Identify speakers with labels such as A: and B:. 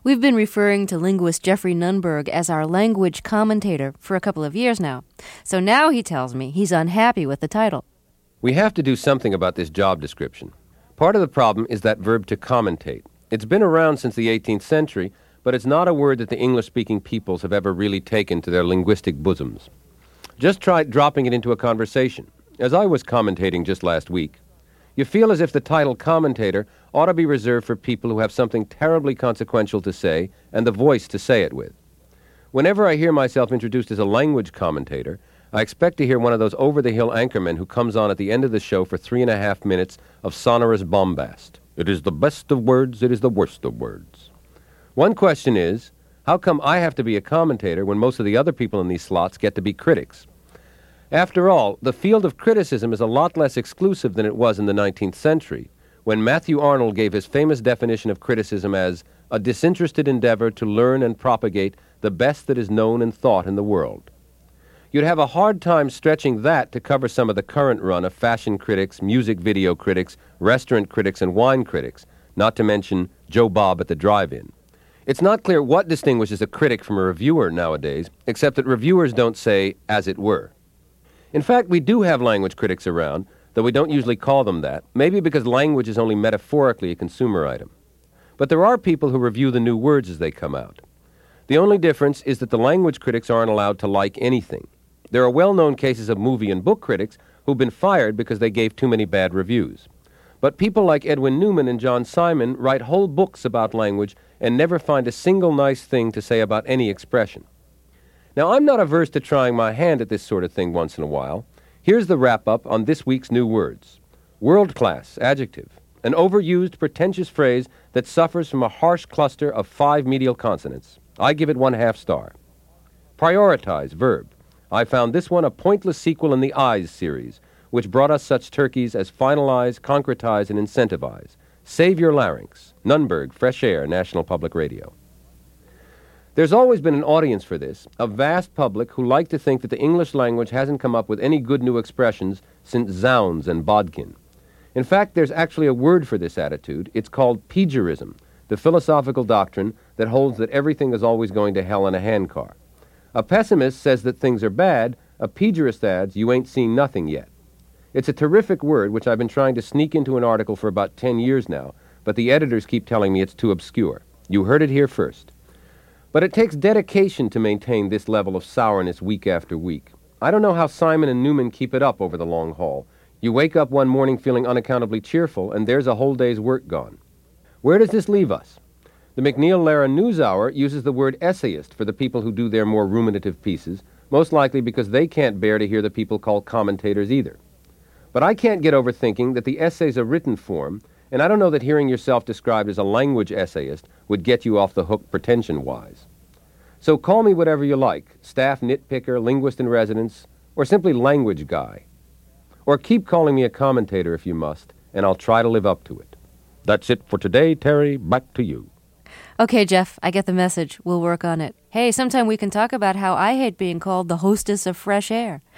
A: We've been referring to linguist Jeffrey Nunberg as our language commentator for a couple of years now. So now he tells me he's unhappy with the title.
B: We have to do something about this job description. Part of the problem is that verb to commentate. It's been around since the 18th century, but it's not a word that the English-speaking peoples have ever really taken to their linguistic bosoms. Just try dropping it into a conversation. As I was commentating just last week, you feel as if the title commentator ought to be reserved for people who have something terribly consequential to say and the voice to say it with. Whenever I hear myself introduced as a language commentator, I expect to hear one of those over-the-hill anchormen who comes on at the end of the show for 3.5 minutes of sonorous bombast. It is the best of words, it is the worst of words. One question is, how come I have to be a commentator when most of the other people in these slots get to be critics? After all, the field of criticism is a lot less exclusive than it was in the 19th century, when Matthew Arnold gave his famous definition of criticism as a disinterested endeavor to learn and propagate the best that is known and thought in the world. You'd have a hard time stretching that to cover some of the current run of fashion critics, music video critics, restaurant critics, and wine critics, not to mention Joe Bob at the drive-in. It's not clear what distinguishes a critic from a reviewer nowadays, except that reviewers don't say, as it were. In fact, we do have language critics around, though we don't usually call them that, maybe because language is only metaphorically a consumer item. But there are people who review the new words as they come out. The only difference is that the language critics aren't allowed to like anything. There are well-known cases of movie and book critics who've been fired because they gave too many bad reviews. But people like Edwin Newman and John Simon write whole books about language and never find a single nice thing to say about any expression. Now, I'm not averse to trying my hand at this sort of thing once in a while. Here's the wrap-up on this week's new words. World-class, adjective, an overused, pretentious phrase that suffers from a harsh cluster of 5 medial consonants. I give it 1/2 star. Prioritize, verb. I found this one a pointless sequel in the Eyes series, which brought us such turkeys as finalize, concretize, and incentivize. Save your larynx. Nunberg, Fresh Air, National Public Radio. There's always been an audience for this, a vast public who like to think that the English language hasn't come up with any good new expressions since zounds and bodkin. In fact, there's actually a word for this attitude. It's called Pejorism, the philosophical doctrine that holds that everything is always going to hell in a handcar. A pessimist says that things are bad. A pejorist adds, you ain't seen nothing yet. It's a terrific word which I've been trying to sneak into an article for about 10 years now, but the editors keep telling me it's too obscure. You heard it here first. But it takes dedication to maintain this level of sourness week after week. I don't know how Simon and Newman keep it up over the long haul. You wake up one morning feeling unaccountably cheerful, and there's a whole day's work gone. Where does this leave us? The McNeil-Lehrer NewsHour uses the word essayist for the people who do their more ruminative pieces, most likely because they can't bear to hear the people called commentators either. But I can't get over thinking that the essay's a written form, and I don't know that hearing yourself described as a language essayist would get you off the hook pretension-wise. So call me whatever you like, staff nitpicker, linguist in residence, or simply language guy. Or keep calling me a commentator if you must, and I'll try to live up to it. That's it for today, Terry. Back to you.
A: Okay, Jeff, I get the message. We'll work on it. Hey, sometime we can talk about how I hate being called the hostess of Fresh Air.